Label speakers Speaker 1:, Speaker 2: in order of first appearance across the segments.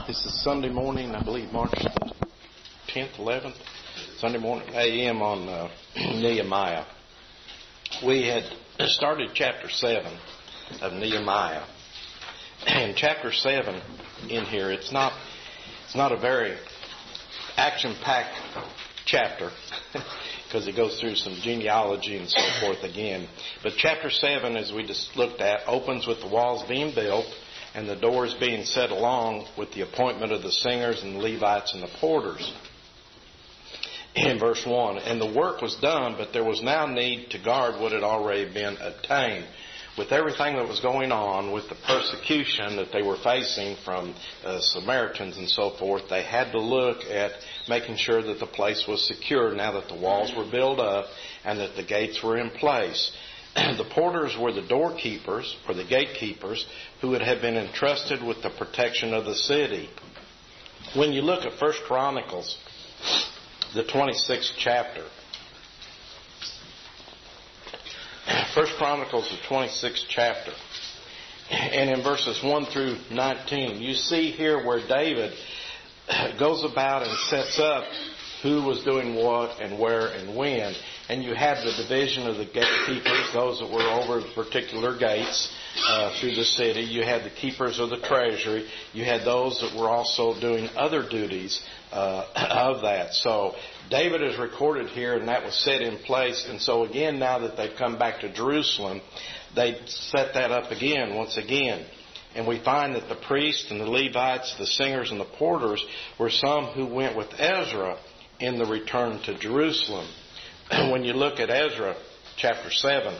Speaker 1: This is Sunday morning, I believe March 10th, 11th, Sunday morning a.m. on Nehemiah. We had started chapter 7 of Nehemiah. And chapter 7 in here, it's not a very action-packed chapter because it goes through some genealogy and so forth again. But chapter 7, as we just looked at, opens with the walls being built and the doors being set along with the appointment of the singers and the Levites and the porters. In verse 1, and the work was done, but there was now need to guard what had already been obtained. With everything that was going on, with the persecution that they were facing from Samaritans and so forth, they had to look at making sure that the place was secure now that the walls were built up and that the gates were in place. The porters were the doorkeepers, or the gatekeepers, who had been entrusted with the protection of the city. When you look at 1 Chronicles, the 26th chapter, 1 Chronicles, the 26th chapter, and in verses 1 through 19, you see here where David goes about and sets up who was doing what and where and when. And you have the division of the gatekeepers, those that were over the particular gates through the city. You had the keepers of the treasury. You had those that were also doing other duties of that. So David is recorded here, and that was set in place. And so again, now that they've come back to Jerusalem, they set that up again, once again. And we find that the priests and the Levites, the singers and the porters, were some who went with Ezra in the return to Jerusalem. When you look at Ezra chapter 7,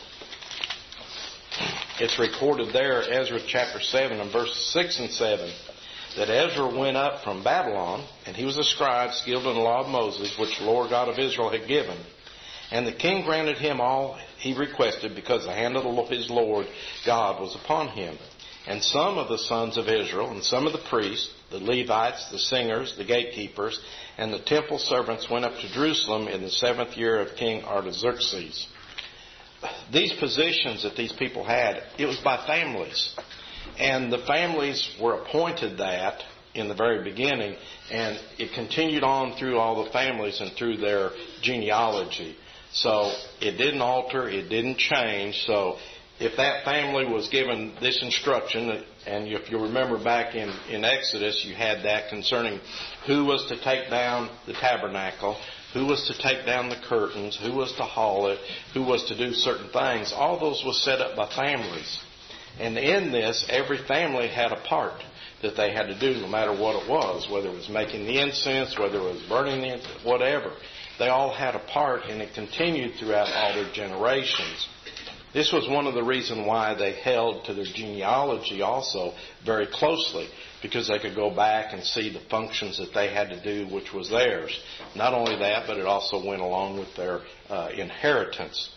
Speaker 1: it's recorded there, Ezra chapter 7 and verses 6 and 7, that Ezra went up from Babylon, and he was a scribe skilled in the law of Moses, which the Lord God of Israel had given. And the king granted him all he requested, because the hand of his Lord God was upon him. And some of the sons of Israel, and some of the priests, the Levites, the singers, the gatekeepers, and the temple servants went up to Jerusalem in the 7th year of King Artaxerxes. These positions that these people had, it was by families. And the families were appointed that in the very beginning, and it continued on through all the families and through their genealogy. So it didn't alter, it didn't change. So if that family was given this instruction, and if you remember back in Exodus, you had that concerning who was to take down the tabernacle, who was to take down the curtains, who was to haul it, who was to do certain things. All those was set up by families. And in this, every family had a part that they had to do, no matter what it was, whether it was making the incense, whether it was burning the incense, whatever. They all had a part, and it continued throughout all their generations. This was one of the reasons why they held to their genealogy also very closely, because they could go back and see the functions that they had to do, which was theirs. Not only that, but it also went along with their inheritance.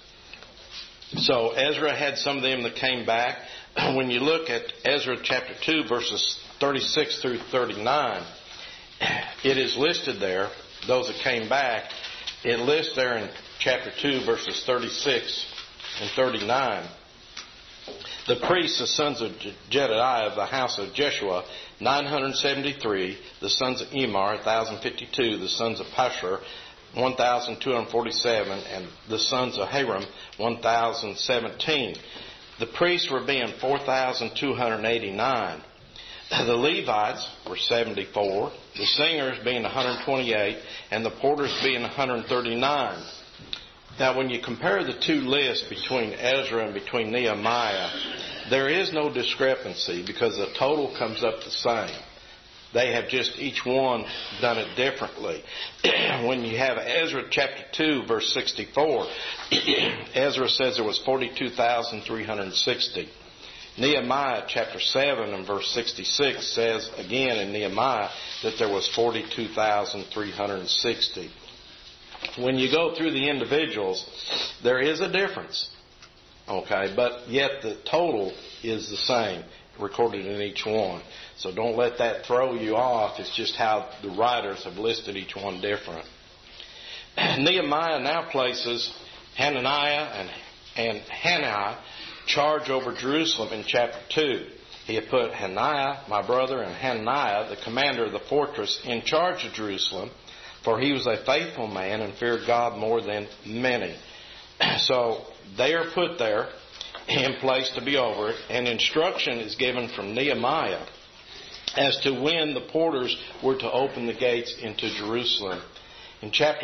Speaker 1: So Ezra had some of them that came back. When you look at Ezra chapter 2, verses 36 through 39, it is listed there, those that came back. It lists there in chapter 2, verses 36 and 39. The priests, the sons of Jedediah of the house of Jeshua, 973. The sons of Emar, 1,052. The sons of Pashur, 1,247. And the sons of Haram, 1,017. The priests were being 4,289. The Levites were 74. The singers being 128. And the porters being 139. Now, when you compare the two lists between Ezra and between Nehemiah, there is no discrepancy because the total comes up the same. They have just each one done it differently. When you have Ezra chapter 2, verse 64, Ezra says there was 42,360. Nehemiah chapter 7 and verse 66 says again in Nehemiah that there was 42,360. When you go through the individuals, there is a difference, okay, but yet the total is the same, recorded in each one. So don't let that throw you off. It's just how the writers have listed each one different. Nehemiah now places Hananiah and Hananiah charge over Jerusalem in chapter 2. He had put Hananiah, my brother, and Hananiah, the commander of the fortress, in charge of Jerusalem, for he was a faithful man and feared God more than many. So they are put there in place to be over it, and instruction is given from Nehemiah as to when the porters were to open the gates into Jerusalem. In chapter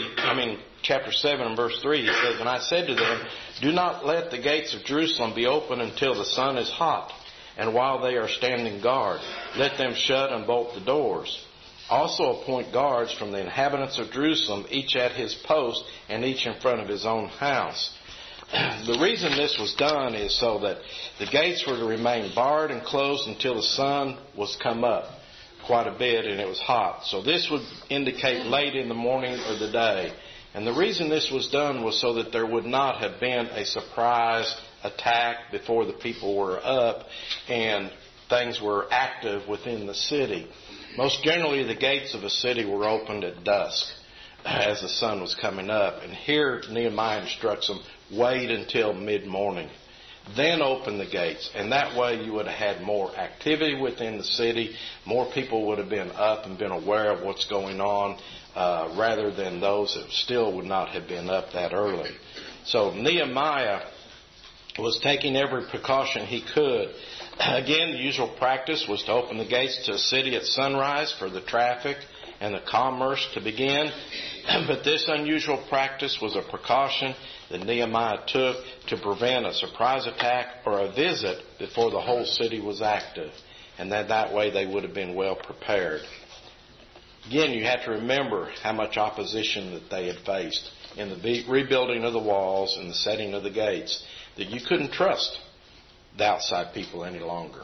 Speaker 1: 7 and verse 3, it says, "And I said to them, do not let the gates of Jerusalem be open until the sun is hot, and while they are standing guard, let them shut and bolt the doors. Also appoint guards from the inhabitants of Jerusalem, each at his post, and each in front of his own house." The reason this was done is so that the gates were to remain barred and closed until the sun was come up quite a bit and it was hot. So this would indicate late in the morning or the day. And the reason this was done was so that there would not have been a surprise attack before the people were up and things were active within the city. Most generally, the gates of a city were opened at dusk as the sun was coming up. And here Nehemiah instructs them, wait until mid-morning. Then open the gates. And that way you would have had more activity within the city. More people would have been up and been aware of what's going on, rather than those that still would not have been up that early. So Nehemiah was taking every precaution he could. Again, the usual practice was to open the gates to a city at sunrise for the traffic and the commerce to begin. But this unusual practice was a precaution that Nehemiah took to prevent a surprise attack or a visit before the whole city was active. And that way they would have been well prepared. Again, you have to remember how much opposition that they had faced in the rebuilding of the walls and the setting of the gates, that you couldn't trust the outside people any longer.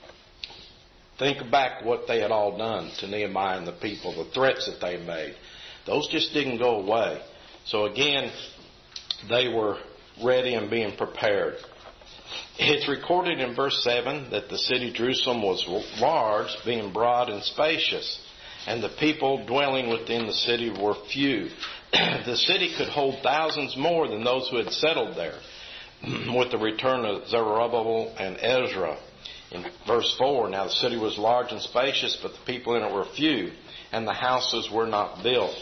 Speaker 1: Think back what they had all done to Nehemiah and the people, the threats that they made. Those just didn't go away. So again, they were ready and being prepared. It's recorded in verse 7 that the city of Jerusalem was large, being broad and spacious, and the people dwelling within the city were few. The city could hold thousands more than those who had settled there with the return of Zerubbabel and Ezra. In verse 4, now the city was large and spacious, but the people in it were few, and the houses were not built.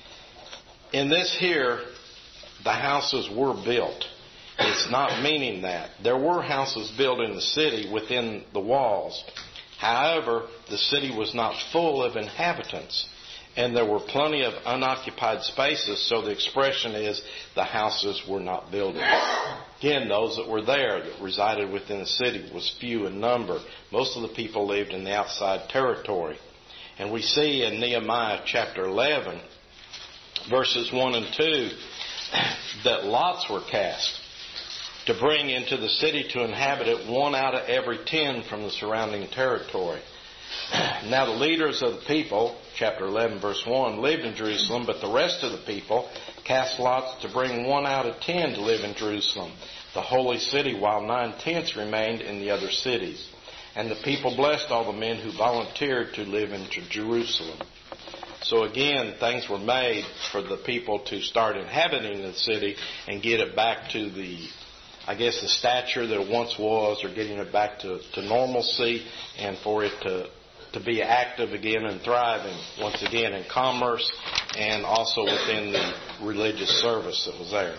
Speaker 1: In this here, the houses were built. It's not meaning that. There were houses built in the city within the walls. However, the city was not full of inhabitants, and there were plenty of unoccupied spaces, so the expression is the houses were not buildings. Again, those that were there, that resided within the city, was few in number. Most of the people lived in the outside territory. And we see in Nehemiah chapter 11, verses 1 and 2, that lots were cast to bring into the city to inhabit it 1 out of every 10 from the surrounding territory. Now the leaders of the people, chapter 11 verse 1, lived in Jerusalem, but the rest of the people cast lots to bring 1 out of 10 to live in Jerusalem, the holy city, while 9/10 remained in the other cities. And the people blessed all the men who volunteered to live in Jerusalem. So again, things were made for the people to start inhabiting the city and get it back to the stature that it once was, or getting it back to normalcy, and for it to be active again and thriving once again in commerce and also within the religious service that was there.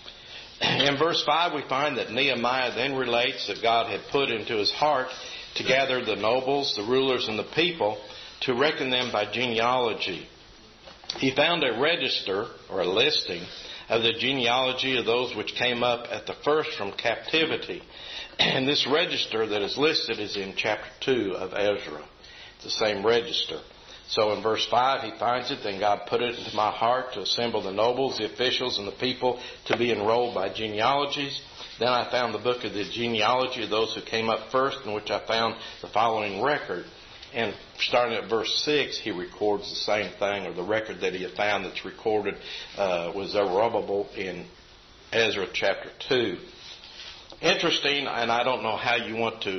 Speaker 1: In verse 5, we find that Nehemiah then relates that God had put into his heart to gather the nobles, the rulers, and the people to reckon them by genealogy. He found a register, or a listing, of the genealogy of those which came up at the first from captivity. And this register that is listed is in chapter 2 of Ezra. It's the same register. So in verse 5 he finds it, then God put it into my heart to assemble the nobles, the officials, and the people to be enrolled by genealogies. Then I found the book of the genealogy of those who came up first, in which I found the following record. And starting at verse 6, he records the same thing, or the record that he had found that's recorded was Zerubbabel in Ezra chapter 2. Interesting, and I don't know how you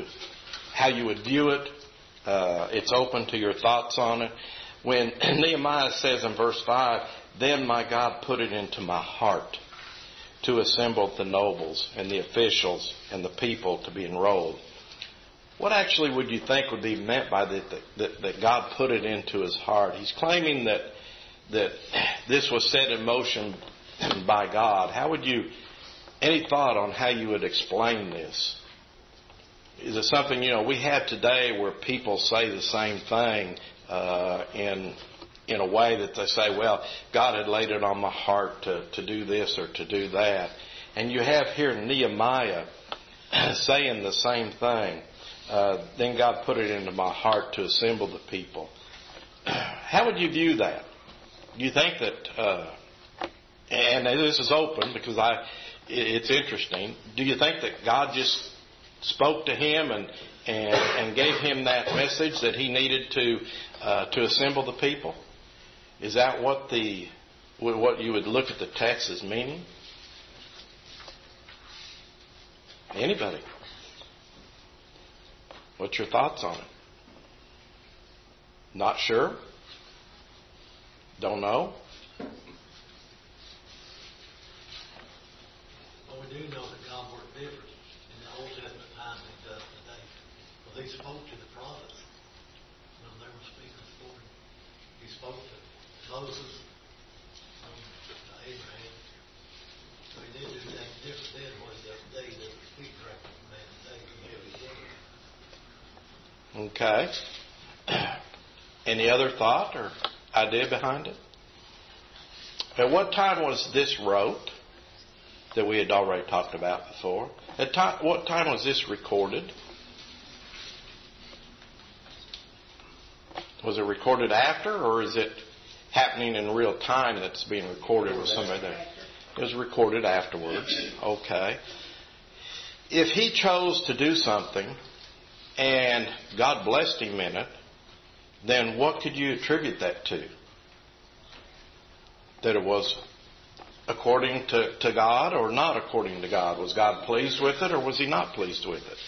Speaker 1: would view it. It's open to your thoughts on it. When Nehemiah says in verse 5, then my God put it into my heart to assemble the nobles and the officials and the people to be enrolled. What actually would you think would be meant by that God put it into his heart? He's claiming that this was set in motion by God. How would you, any thought on how you would explain this? Is it something, we have today where people say the same thing in a way that they say, well, God had laid it on my heart to do this or to do that. And you have here Nehemiah saying the same thing. Then God put it into my heart to assemble the people. How would you view that? Do you think that, and this is open because it's interesting, do you think that God just spoke to him and gave him that message that he needed to assemble the people? Is that what you would look at the text as meaning? Anybody? What's your thoughts on it? Not sure? Don't know?
Speaker 2: Well, we do know that God worked different in the Old Testament time than he does today. Well, he spoke to the prophets when they were speaking for him. He spoke to Moses, to Abraham. So he did do things different then what he does today. He doesn't speak directly to man today. He gave his word.
Speaker 1: Okay. Any other thought or idea behind it? At what time was this wrote that we had already talked about before? What time was this recorded? Was it recorded after, or is it happening in real time that's being recorded with somebody there? It was recorded afterwards. Okay. If he chose to do something and God blessed him in it, then what could you attribute that to? That it was according to God or not according to God? Was God pleased with it or was he not pleased with it?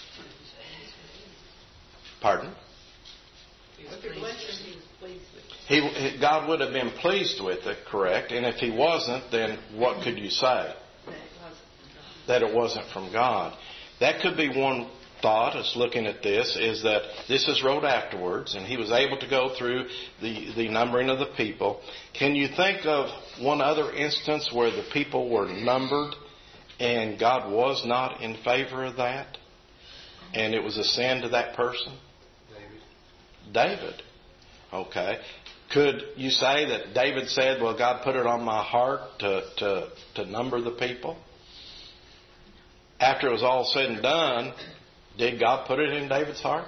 Speaker 1: Pardon? God would have been pleased with it, correct? And if he wasn't, then what could you say? That it wasn't from God. That could be one thought as looking at this, is that this is wrote afterwards and he was able to go through the numbering of the people. Can you think of one other instance where the people were numbered and God was not in favor of that and it was a sin to that person? David. Okay. Could you say that David said, well, God put it on my heart to number the people? After it was all said and done, did God put it in David's heart?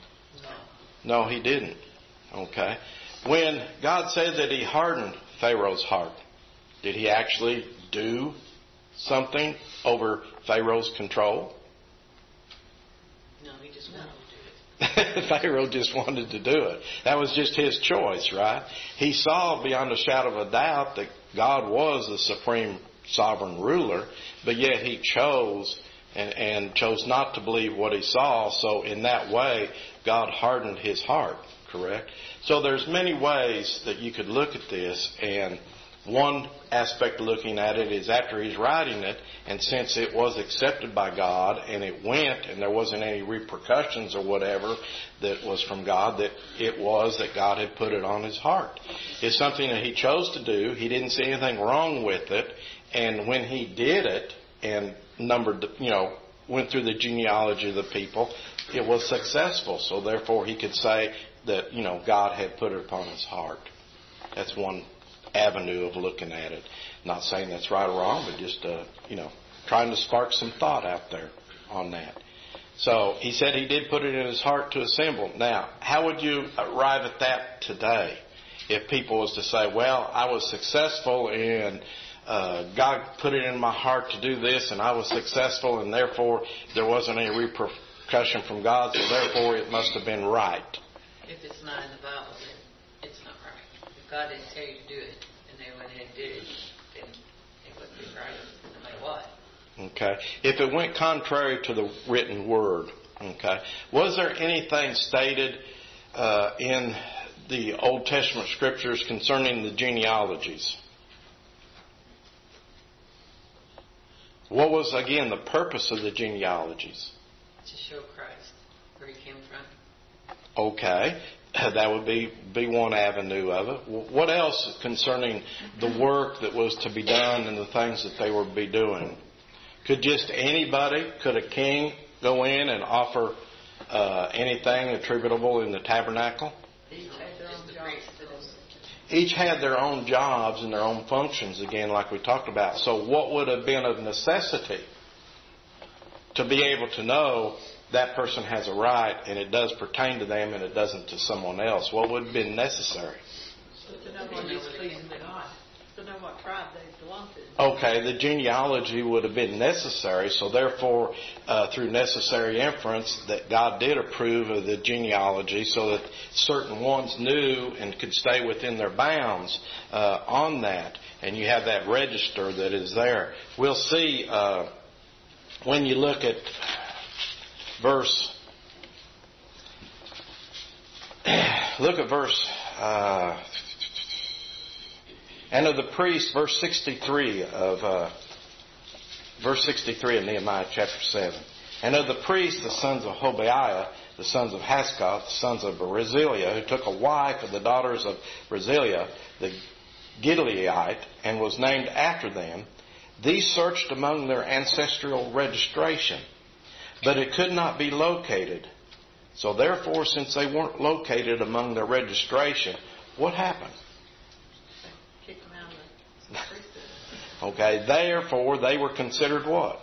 Speaker 1: No, he didn't. Okay. When God said that he hardened Pharaoh's heart, did he actually do something over Pharaoh's control?
Speaker 3: No, he just wanted to do it.
Speaker 1: Pharaoh just wanted to do it. That was just his choice, right? He saw beyond a shadow of a doubt that God was the supreme sovereign ruler, but yet he chose and chose not to believe what he saw. So in that way, God hardened his heart, correct? So there's many ways that you could look at this, and one aspect of looking at it is after he's writing it, and since it was accepted by God and it went and there wasn't any repercussions or whatever that was from God, that it was that God had put it on his heart. It's something that he chose to do. He didn't see anything wrong with it. And when he did it and numbered, went through the genealogy of the people, it was successful. So therefore he could say that, God had put it upon his heart. That's one avenue of looking at it. Not saying that's right or wrong, but just, trying to spark some thought out there on that. So he said he did put it in his heart to assemble. Now, how would you arrive at that today? If people was to say, well, I was successful and God put it in my heart to do this and I was successful and therefore there wasn't any repercussion from God, so therefore it must have been right.
Speaker 3: If it's not in the Bible, then it's not right. If God didn't tell you to do it and they went ahead and did it, then it wouldn't be right no matter what.
Speaker 1: Okay. If it went contrary to the written word, okay, was there anything stated in the Old Testament scriptures concerning the genealogies? What was, again, the purpose of the genealogies?
Speaker 3: To show Christ, where he came
Speaker 1: Okay. That would be one avenue of it. What else concerning the work that was to be done and the things that they were to be doing? Could just anybody, could a king go in and offer anything attributable in the tabernacle? Each had their own jobs and their own functions, again, like we talked about. So what would have been of necessity to be able to know that person has a right and it does pertain to them and it doesn't to someone else? What would have been necessary?
Speaker 4: To know what is pleasing to God. To know what tribe they belong to.
Speaker 1: Okay, the genealogy would have been necessary, so therefore, through necessary inference, that God did approve of the genealogy so that certain ones knew and could stay within their bounds on that. And you have that register that is there. We'll see when you look at verse 63 of Nehemiah chapter 7. And of the priests, the sons of Hobaiah, the sons of Haskoth, the sons of Barzillai, who took a wife of the daughters of Barzillai, the Gileadite, and was named after them, these searched among their ancestral registration, but it could not be located. So therefore, since they weren't located among their registration, what happened? Okay, therefore they were considered what?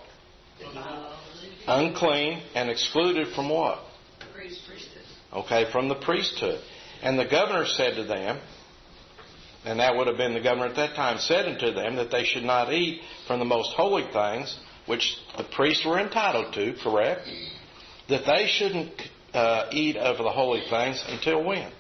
Speaker 1: Unclean and excluded from what? Okay, from the priesthood. And the governor said to them, and that would have been the governor at that time, said unto them that they should not eat from the most holy things, which the priests were entitled to, correct? That they shouldn't eat of the holy things until when?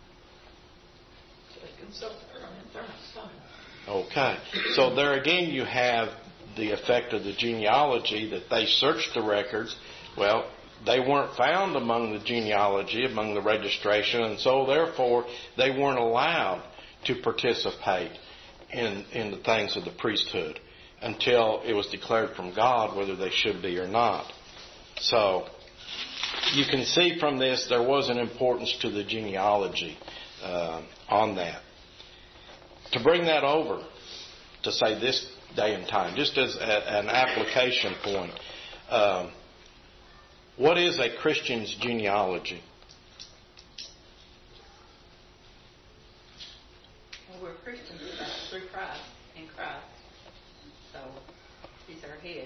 Speaker 1: Okay. So there again you have the effect of the genealogy that they searched the records. Well, they weren't found among the genealogy, among the registration, and so therefore they weren't allowed to participate in the things of the priesthood until it was declared from God whether they should be or not. So you can see from this there was an importance to the genealogy on that. To bring that over to say this day and time, just as an application point, what is a Christian's genealogy?
Speaker 4: Well, we're Christians through Christ, in Christ. So He's our head.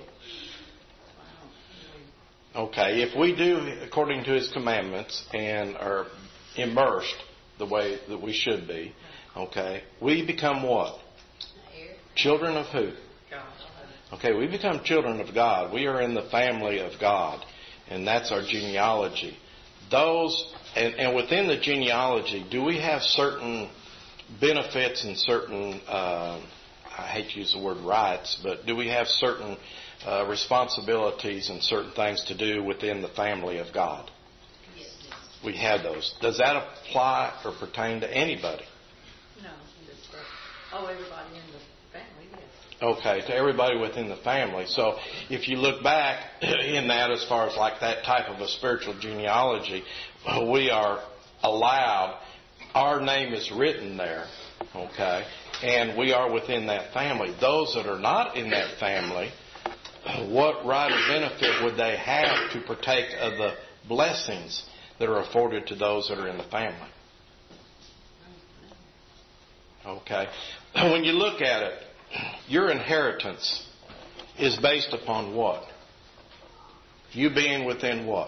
Speaker 1: Okay, if we do according to His commandments and are immersed the way that we should be, okay, we become what? Children of who?
Speaker 4: God.
Speaker 1: Okay, we become children of God. We are in the family of God, and that's our genealogy. Those, and within the genealogy, do we have certain benefits and certain, I hate to use the word rights, but do we have certain responsibilities and certain things to do within the family of God?
Speaker 4: Yes.
Speaker 1: We have those. Does that apply or pertain to anybody?
Speaker 4: No, just everybody in the family, yes.
Speaker 1: Okay, to everybody within the family. So if you look back in that as far as like that type of a spiritual genealogy, we are allowed, our name is written there, okay, and we are within that family. Those that are not in that family, what right or benefit would they have to partake of the blessings that are afforded to those that are in the family? Okay. When you look at it, your inheritance is based upon what? You being within what?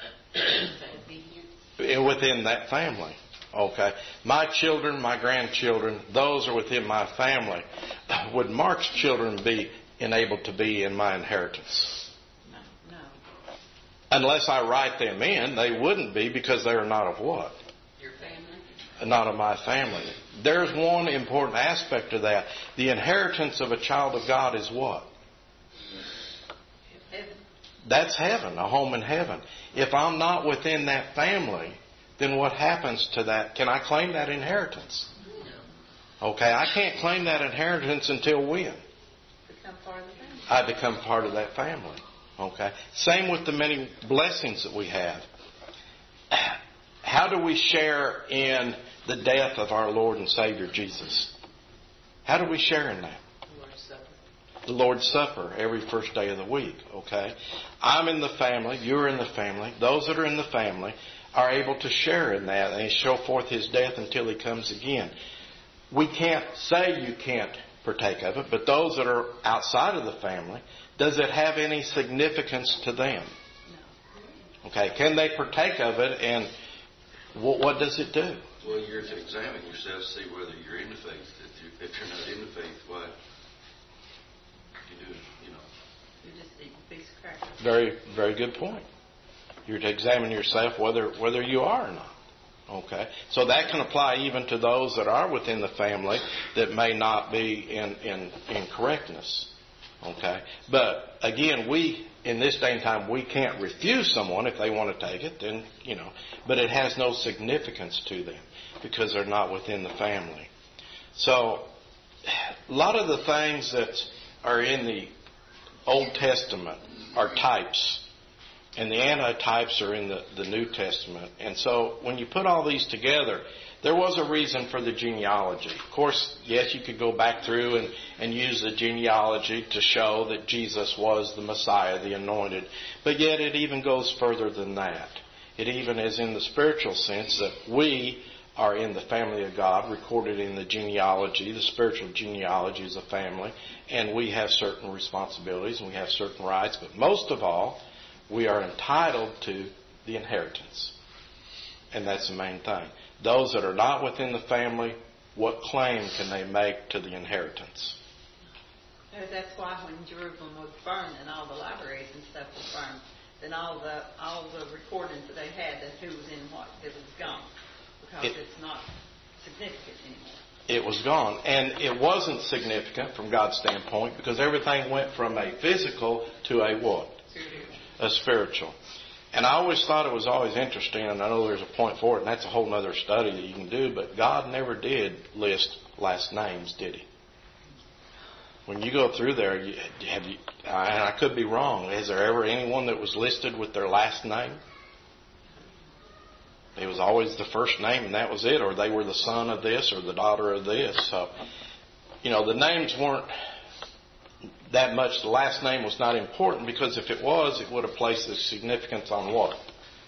Speaker 1: Within that family. Okay. My children, my grandchildren, those are within my family. Would Mark's children be enabled to be in my inheritance?
Speaker 4: No.
Speaker 1: Unless I write them in, they wouldn't be because they are not of what?
Speaker 3: Your family?
Speaker 1: Not of my family. There's one important aspect of that. The inheritance of a child of God is what?
Speaker 4: Heaven.
Speaker 1: That's heaven, a home in heaven. If I'm not within that family, then what happens to that? Can I claim that inheritance?
Speaker 3: No.
Speaker 1: Okay, I can't claim that inheritance until when?
Speaker 4: Become part of the family.
Speaker 1: I become part of that family. Okay. Same with the many blessings that we have. How do we share in the death of our Lord and Savior Jesus? How do we share in that?
Speaker 3: Lord's Supper.
Speaker 1: The Lord's Supper every first day of the week, okay? I'm in the family, you're in the family. Those that are in the family are able to share in that and show forth His death until He comes again. We can't say you can't partake of it, but those that are outside of the family, does it have any significance to them?
Speaker 3: No.
Speaker 1: Okay, can they partake of it, and what does it do?
Speaker 5: Well, you're to examine yourself, see whether you're in the faith. If you're not in the faith, why you do it,
Speaker 4: You just eat a piece of cracker.
Speaker 1: Very, very good point. You're to examine yourself whether you are or not. Okay, so that can apply even to those that are within the family that may not be in correctness. Okay, but again, we in this day and time we can't refuse someone if they want to take it. Then but it has no significance to them because they're not within the family. So a lot of the things that are in the Old Testament are types. And the antitypes are in the New Testament. And so when you put all these together, there was a reason for the genealogy. Of course, yes, you could go back through and use the genealogy to show that Jesus was the Messiah, the Anointed. But yet it even goes further than that. It even is in the spiritual sense that we are in the family of God, recorded in the genealogy, the spiritual genealogy as a family. And we have certain responsibilities and we have certain rights. But most of all, we are entitled to the inheritance. And that's the main thing. Those that are not within the family, what claim can they make to the inheritance?
Speaker 4: That's why when Jerusalem was burned and all the libraries and stuff was burned, then all the recordings that they had, that who was in what, it was gone. Because it's not significant anymore.
Speaker 1: It was gone. And it wasn't significant from God's standpoint because everything went from a physical to a what? A spiritual. And I always thought it was always interesting, and I know there's a point for it, and that's a whole other study that you can do, but God never did list last names, did He? When you go through there, and I could be wrong, is there ever anyone that was listed with their last name? It was always the first name, and that was it, or they were the son of this or the daughter of this. So, the names weren't that much. The last name was not important because if it was, it would have placed the significance on what?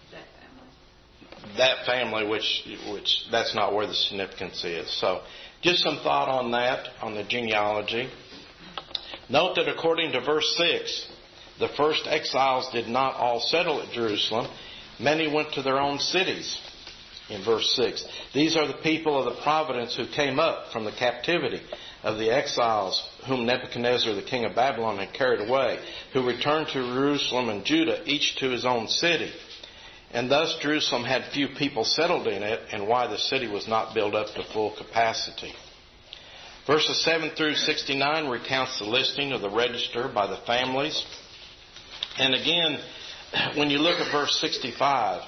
Speaker 1: That family, which that's not where the significance is. So just some thought on that, on the genealogy. Note that according to verse 6, the first exiles did not all settle at Jerusalem. Many went to their own cities. In verse 6, these are the people of the providence who came up from the captivity of the exiles whom Nebuchadnezzar, the king of Babylon, had carried away, who returned to Jerusalem and Judah, each to his own city. And thus Jerusalem had few people settled in it, and why the city was not built up to full capacity. Verses 7 through 69 recounts the listing of the register by the families. And again, when you look at verse 65,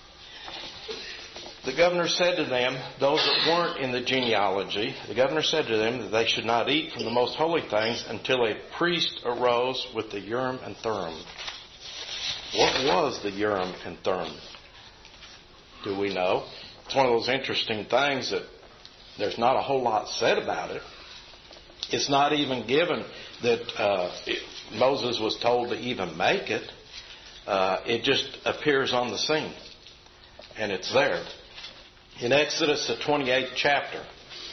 Speaker 1: the governor said to them, those that weren't in the genealogy, the governor said to them that they should not eat from the most holy things until a priest arose with the Urim and Thummim. What was the Urim and Thummim? Do we know? It's one of those interesting things that there's not a whole lot said about it. It's not even given that Moses was told to even make it. It just appears on the scene. And it's there. In Exodus, the 28th chapter,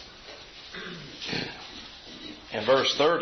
Speaker 1: in verse 30,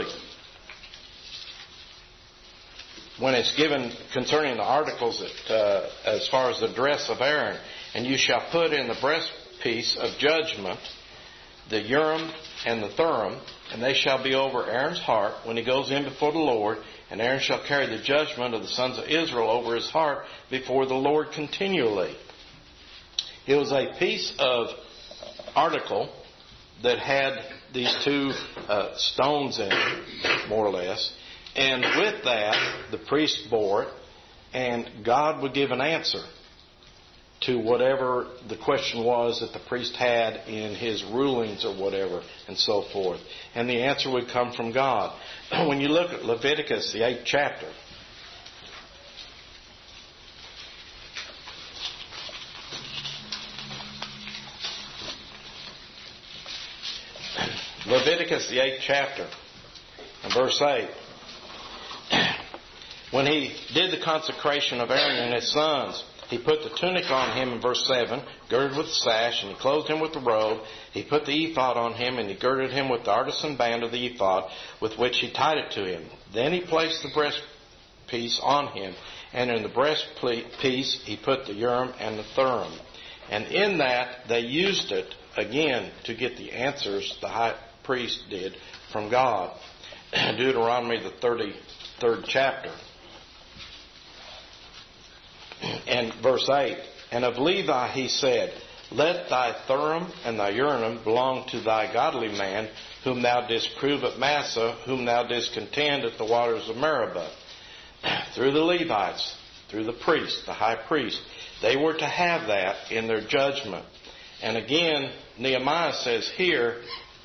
Speaker 1: when it's given concerning the articles that, as far as the dress of Aaron, and you shall put in the breastpiece of judgment the Urim and the Thummim, and they shall be over Aaron's heart when he goes in before the Lord, and Aaron shall carry the judgment of the sons of Israel over his heart before the Lord continually. It was a piece of article that had these two stones in it, more or less. And with that, the priest bore it, and God would give an answer to whatever the question was that the priest had in his rulings or whatever, and so forth. And the answer would come from God. When you look at Leviticus, the 8th chapter, Leviticus, the 8th chapter, and verse 8. When he did the consecration of Aaron and his sons, he put the tunic on him in verse 7, girded with the sash, and he clothed him with the robe. He put the ephod on him, and he girded him with the artisan band of the ephod, with which he tied it to him. Then he placed the breastpiece on him, and in the breastpiece he put the Urim and the Thummim. And in that they used it, again, to get the answers the high priest did from God. Deuteronomy, the 33rd chapter. And verse 8, and of Levi he said, let thy Thummim and thy Urim belong to thy godly man, whom thou didst prove at Massa, whom thou didst contend at the waters of Meribah. Through the Levites, through the priest, the high priest, they were to have that in their judgment. And again, Nehemiah says here,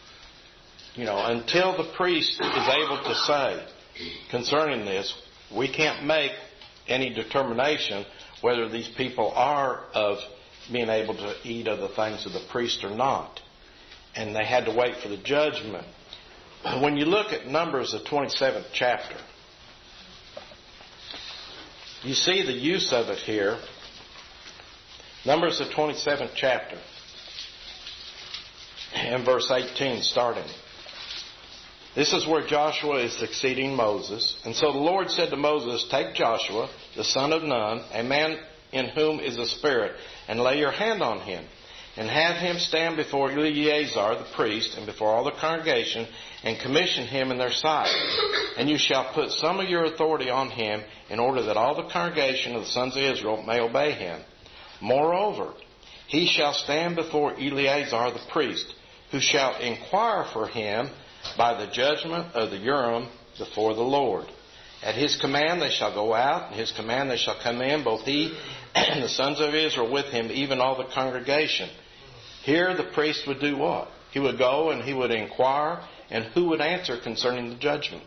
Speaker 1: until the priest is able to say concerning this, we can't make any determination whether these people are of being able to eat of the things of the priest or not. And they had to wait for the judgment. When you look at Numbers, the 27th chapter, you see the use of it here. Numbers, the 27th chapter, and verse 18 starting. This is where Joshua is succeeding Moses. And so the Lord said to Moses, take Joshua, the son of Nun, a man in whom is a spirit, and lay your hand on him, and have him stand before Eleazar the priest, and before all the congregation, and commission him in their sight. And you shall put some of your authority on him, in order that all the congregation of the sons of Israel may obey him. Moreover, he shall stand before Eleazar the priest, who shall inquire for him by the judgment of the Urim before the Lord. At his command they shall go out, and his command they shall come in, both he and the sons of Israel with him, even all the congregation. Here the priest would do what? He would go and he would inquire, and who would answer concerning the judgment?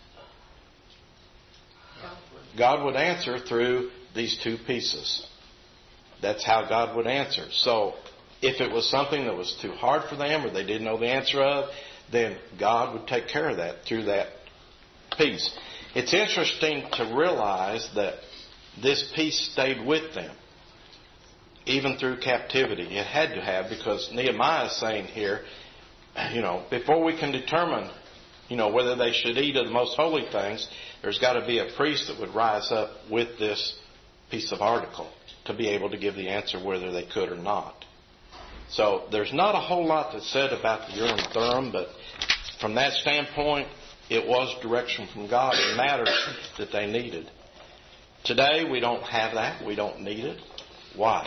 Speaker 1: God would answer through these two pieces. That's how God would answer. So if it was something that was too hard for them or they didn't know the answer of, then God would take care of that through that piece. It's interesting to realize that this piece stayed with them even through captivity. It had to have, because Nehemiah is saying here, before we can determine, whether they should eat of the most holy things, there's got to be a priest that would rise up with this piece of article to be able to give the answer whether they could or not. So there's not a whole lot that's said about the Urim and Thummim, but from that standpoint, it was direction from God in matters that they needed. Today, we don't have that. We don't need it. Why?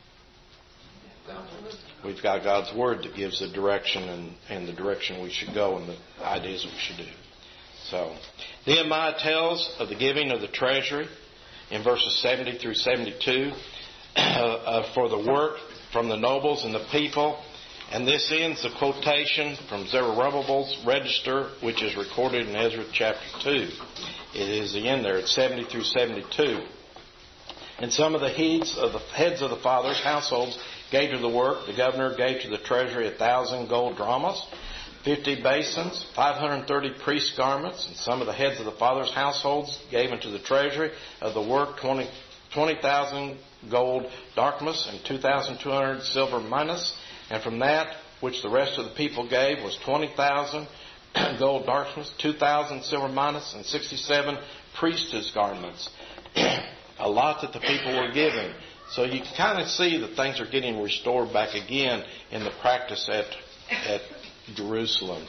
Speaker 1: We've got God's Word that gives the direction and the direction we should go and the ideas we should do. So, Nehemiah tells of the giving of the treasury in verses 70 through 72 for the work from the nobles and the people. And this ends the quotation from Zerubbabel's register, which is recorded in Ezra chapter 2. It is the end there. It's 70 through 72. And some of the heads of the fathers' households gave to the work. The governor gave to the treasury 1,000 gold drachmas, 50 basins, 530 priest garments. And some of the heads of the fathers' households gave into the treasury of the work 20,000 gold drachmas and 2,200 silver minas. And from that which the rest of the people gave was 20,000 gold drachmas, 2,000 silver minas, and 67 priestess garments. A lot that the people were giving. So you can kind of see that things are getting restored back again in the practice at Jerusalem.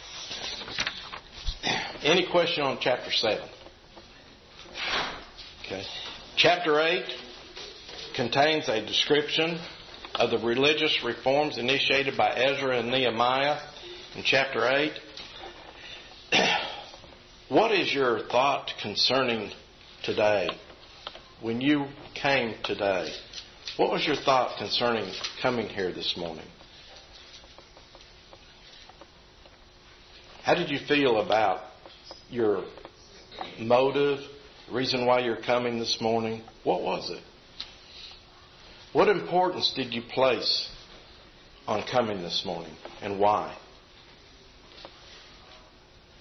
Speaker 1: Any question on chapter 7? Okay. Chapter 8 contains a description of the religious reforms initiated by Ezra and Nehemiah in chapter 8. What is your thought concerning today? When you came today, what was your thought concerning coming here this morning? How did you feel about your motive, reason why you're coming this morning? What was it? What importance did you place on coming this morning, and why?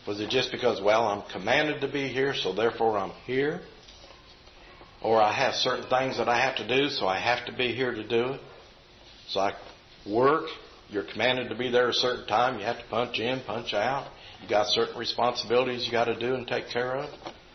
Speaker 1: Was it just because, well, I'm commanded to be here, so therefore I'm here? Or I have certain things that I have to do, so I have to be here to do it? So I work. You're commanded to be there a certain time. You have to punch in, punch out. You got certain responsibilities you got to do and take care of.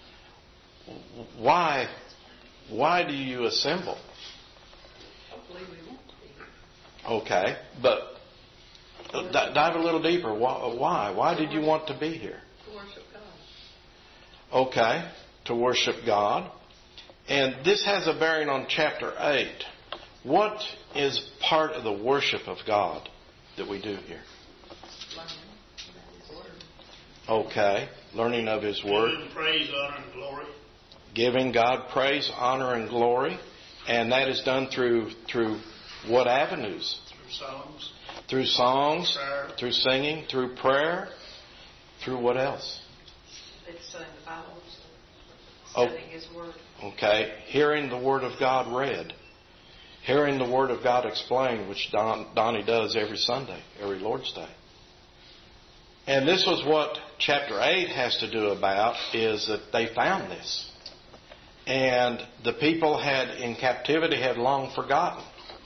Speaker 1: Why do you assemble?
Speaker 4: Hopefully we want to be.
Speaker 1: Okay, but dive a little deeper. Why? Why did you want to be here?
Speaker 4: To worship God.
Speaker 1: Okay, to worship God. And this has a bearing on chapter 8. What is part of the worship of God that we do here?
Speaker 4: Learning about His Word.
Speaker 1: Okay, learning of His Word.
Speaker 6: Giving praise, honor, and glory.
Speaker 1: Giving God praise, honor, and glory. And that is done through what avenues?
Speaker 6: Through songs.
Speaker 1: Through songs,
Speaker 6: Prayer.
Speaker 1: through singing, through prayer, through what else?
Speaker 7: It's studying the Bible,
Speaker 1: Oh.
Speaker 7: studying His Word.
Speaker 1: Okay, hearing the Word of God read. Hearing the Word of God explained, which Donnie does every Sunday, every Lord's Day. And this was what chapter 8 has to do about, is that they found this. And the people in captivity had long forgotten.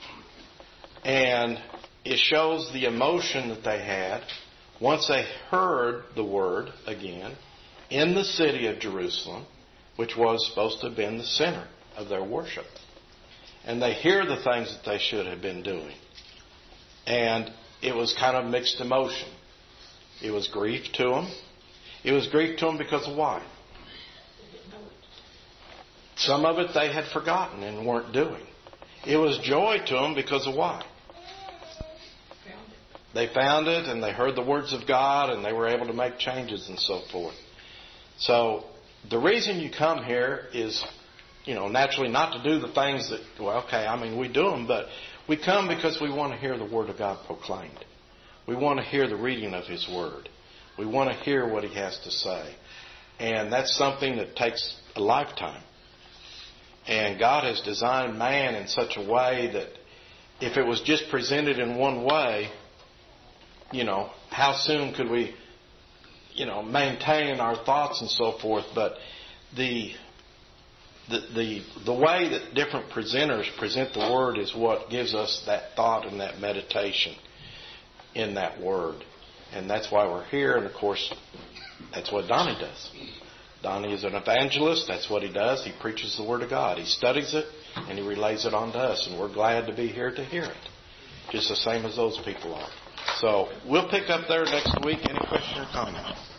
Speaker 1: And it shows the emotion that they had once they heard the Word again in the city of Jerusalem, which was supposed to have been the center of their worship. And they hear the things that they should have been doing. And it was kind of mixed emotion. It was grief to them. It was grief to them because of why? Some of it they had forgotten and weren't doing. It was joy to them because of why? They found it and they heard the words of God and they were able to make changes and so forth. So the reason you come here is, naturally not to do the things that, we do them, but we come because we want to hear the Word of God proclaimed. We want to hear the reading of His Word. We want to hear what He has to say. And that's something that takes a lifetime. And God has designed man in such a way that if it was just presented in one way, how soon could we, maintain our thoughts and so forth? But the way that different presenters present the Word is what gives us that thought and that meditation in that Word. And that's why we're here. And of course, that's what Donnie does. Donnie is an evangelist. That's what he does. He preaches the Word of God. He studies it and he relays it on to us. And we're glad to be here to hear it. Just the same as those people are. So we'll pick up there next week. Any question or comment?